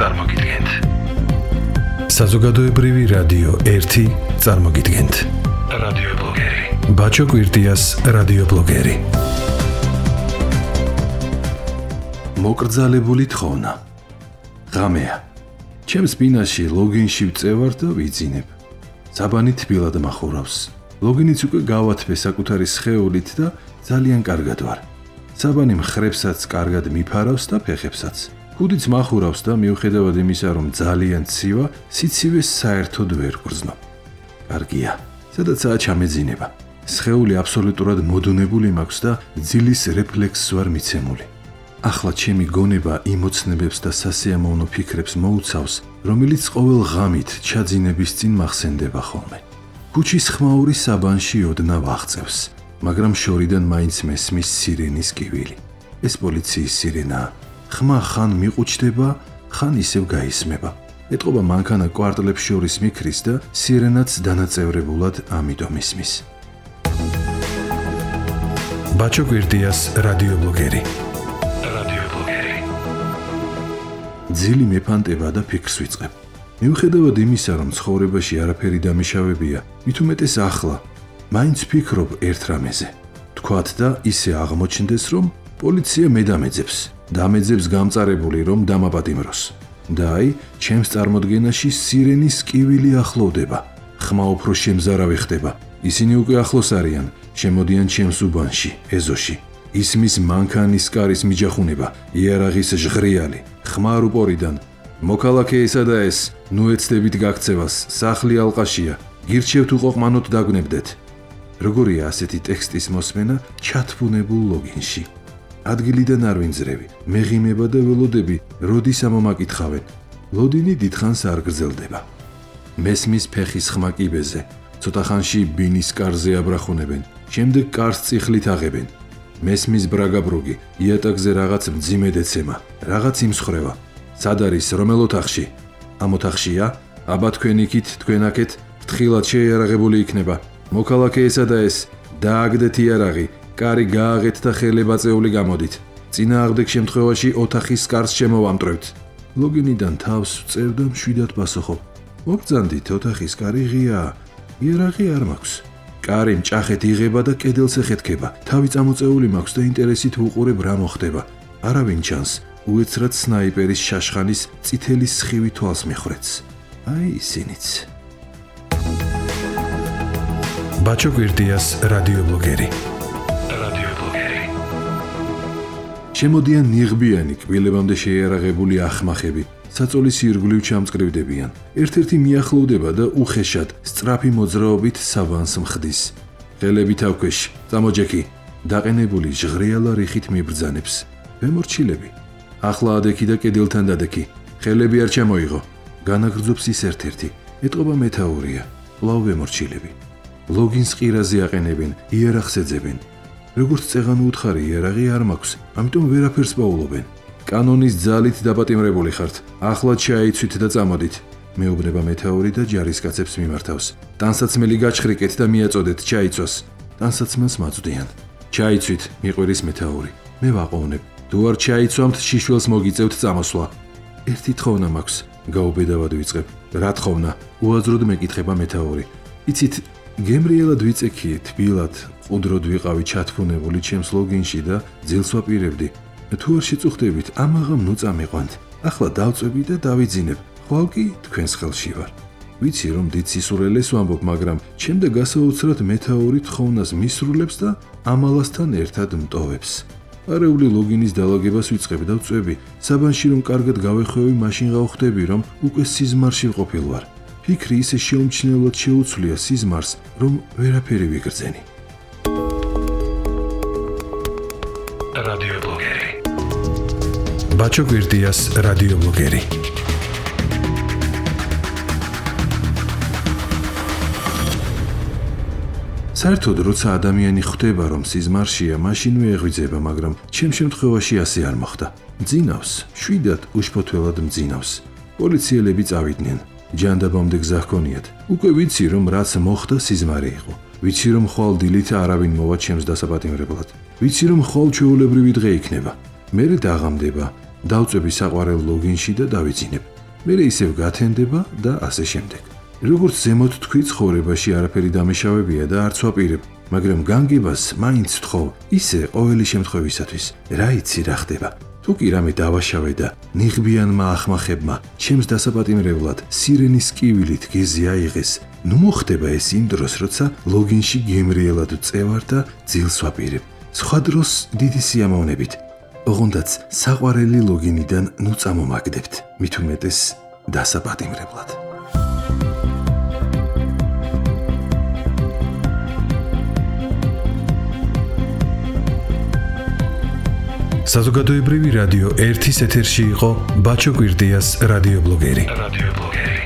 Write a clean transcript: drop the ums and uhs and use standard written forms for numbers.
წარმოგიდგენთ. საზოგადოებრივი რადიო 1 წარმოგიდგენთ. რადიო ბლოგერი. ბაჩო კვირტიას რადიო ბლოგერი. მოკრძალებული თხოვნა. ღამეა. ჩემს ბინაში ლოგინში ვწევარ და ვიძინებ. საბანი თბილად מחურავს. ლოგინიც უკვე გავათბე საკუთარი სხეულით და ძალიან კარგად ვარ. საბანი მხრებსაც კარგად მიფარავს და ფეხებსაც. ქუდიც מחურავს და მიუხედავად იმისა, რომ ძალიან ცივა, სიცივეს საერთოდ ვერ გრძნობ. კარგია. სადაცაა ჩამეძინება. სხეული აბსოლუტურად მოდუნებული მაქვს და ძილის რეფლექსს ვარ მიცემული. ახლა ჩემი გონება იმოცნებებს და სასიამოვნო ფიქრებს მოუცავს, რომელიც ყოველ ღამით ჩაძინების წინ მახსენდება ხოლმე. ქუჩის ხმაური საბანში ოდნავ აღწევს, მაგრამ შორიდან მაინც მესმის სირენის კივილი. ეს პოლიციის სირენაა. ხმა ხან მიყუჩდება, ხან ისევ გაისმება. ეტყობა მანქანა კვარტლებს შორის მიქრის და სირენაც დანაწევრებულად ამიტომ ისმის. ბაჩო კვირტიას რადიო ბლოგერი. ძილი მეფანტება და ფიქრს ვიწყებ. მიუხედავად იმისა, რომ ცხოვრებაში არაფერი დამიშავებია, მით უმეტეს ახლა, მაინც ფიქრობ ერთ რამეზე. თქვათ და ისე აღმოჩნდეს, რომ პოლიცია მედამეძებს. დამეძებს გამწარებული, რომ დამაპატიმროს. და აი, ჩემს წარმოდგენაში სირენის კივილი ახლოვდება. ხმა უფრო შემზარავი ხდება. ისინი უკვე ახლოს არიან, შემოდიან ჩემს უბანში, ეზოში. ისმის მანქანის კარის მიჯახუნება, იარაღის ჟღრიალი, ხმა რუპორიდან. მოქალაქეისა და ეს, ნუ ეცდებით გაქცევას, სახლი ალყაშია, გირჩევთ უყოყმანოთ დაგვნებდეთ. როგორია ასეთი ტექსტის მოსმენა ჩათბუნებულ ლოგინში? ადგილიდან არ ვინძრევი, მეღიმება და ველოდები, როდის ამომაკითხავენ. ლოდინი დიდხანს არ გრძელდება. მესმის ფეხის ხმა კიბეზე, ცოტა ხანში ბინის კარზე აბრახუნებენ, შემდეგ კარს წიხლით აღებენ. მესმის ბრაგაბროგი, იატაკზე რაღაც მძიმედ ეცემა, რაღაც იმსხრევა. სად არის, რომელ ოთახში? ამ ოთახშია? აბა თქვენ იქით, თქვენ აქეთ, ფრთხილად შეიარაღებული იქნება. მოქალაქეესა და ეს, დააგდეთ იარაღი, კარი გააღეთ და ხელებაწეული გამოდით. წინააღმდეგ შემთხვევაში ოთახის კარს შემოვამტვრევთ. ლოგინიდან თავს ვწევ და მშვიდად პასუხობ. მოგწანდით, ოთახის კარი ღიაა, იარაღი არ მაქვს. კარი მჭახეთ იღება და კედელს ეხეთქება. თავი წამოწეული მაქვს და ინტერესით ვუყურებ რა მოხდება. არავინ ჩანს, უეცრად სნაიპერის შაშხანის წითელი სხივი თვალს მიხვრეთს. აი ისინიც. ბაჩო კვირტიას რადიო ბლოგერი. შემოდიან ნიღბიანი, კბილებამდე შეიარაღებული ახმახები. საწოლის ირგვლივ ჩამწკრივდებიან. ერთ-ერთი მიახლოვდება და უხეშად, სწრაფი მოძრაობით საბანს მხდის. ხელები თავქვეშ, წამოჯექი. დაყენებული ჟღრიალა რიხით მიბრძანებს. ვემორჩილები. ახლა ადექი და კედელთან დადექი. ხელები არ ჩამოიღო. განაგრძობს ის ერთ-ერთი. ეტყობა მეთაურია. კვლავ ვემორჩილები. ლოგინს ყირაზე აყენებენ, იარაღს ეძებენ. როგორც წეღანო უთხარი, იარაღი არ მაქვს, ამიტომ ვერაფერს პაულობენ. კანონის ძალით დაპატიმრებული ხართ. ახლა ჩაიცვით და წამოდით. მეუბნება მეთაური და ჯარისკაცებს მიმართავს. ტანსაცმელი გაჩხრიკეთ და მიაწოდეთ ჩაიცვას. ტანსაცმელს მაწვდიან. ჩაიცვით, მიყვერის მეთაური. მე ვაყოვნებ. თუ არ ჩაიცვამთ, შიშველს მოგიწევთ წამოსვლა. ერთი თხოვნა მაქვს, გაუბედავად ვიწყებ. რა თხოვნა? უაზროდ მეკითხება მეთაური. იცით, გემრიელად ვიწექი, თბილად, ყუდროდ ვიყავი ჩათბუნებული ჩემს ლოგინში და ძილს ვაპირებდი. თუ არ შეწუხდებით, ამაღამ ნუ წამიყვანთ. ახლა დავწვევი და დავიძინებ. ხვალ კი თქვენს ხელში ვარ. ვიცი რომ დიდ სისურელეს ვამბობ, მაგრამ ჩემდა გასაოცრად მეთაური თხოვნას მისრულებს და ამალასთან ერთად მტოვებს. არეული ლოგინის დალაგებას ვიწყებ და ვწვევი. საბანში რომ კარგად გავეხვევი, მაშინ გავხვდები, რომ უკვე სიზმარში ყოფილ ვარ. ფიქრი ისე შეუმჩნევლად შეუცვლია სიზმარს, რომ ვერაფერი ვიგრძენი. რადიო ბლოგერი. ბაჩო კვირტიას რადიო ბლოგერი. საერთოდ როცა ადამიანი ხვდება, რომ სიზმარშია, მაშინვე ეღვიძება, მაგრამ ჩემ შემთხვევაში ასე არ მოხდა. მძინავს, შვიდად უშფოთველად მძინავს. პოლიციელები წავიდნენ. ჯანდაბამდე გზა ჰქონიათ. უკვე ვიცი, რომ რაც მოხდა სიზმარი იყო. ვიცი, რომ ხვალ დილით არავინ მოვა ჩემს დასაპატიმრებლად. ვიცი, რომ ხვალ ჩვეულებრივი დღე იქნება. მერე დაღამდება. დავწვევი საყვარელ ლოგინში და დავიძინებ. მერე ისევ გათენდება და ასე შემდეგ. როგორც ზემოთ თქვი, ცხოვრებაში არაფერი დამეშავებია და არც ვაპირებ, მაგრამ განგებას მაინც ვთხოვ, ისე ყოველი შემთხვევისათვის. რა იცი რა ხდება? თუ კი რამე დავაშავე და ნიღბიანმა ახმახებმა ჩემს დასაპატიმრებლად სირენის კივილით გეზი აიღეს, ნუ მოხდება ეს იმ დროს, როცა ლოგინში გემრიელად წევარ და ძილს ვაპირებ. სხვა დროს დიდი სიამოვნებით. ოღონდაც საყვარელი ლოგინიდან ნუ წამომაგდებთ, მით უმეტეს დასაპატიმრებლად. საზოგადოებრივი რადიო 1-ის ეთერში იყო ბაჩო კვირდიას რადიობლოგერი.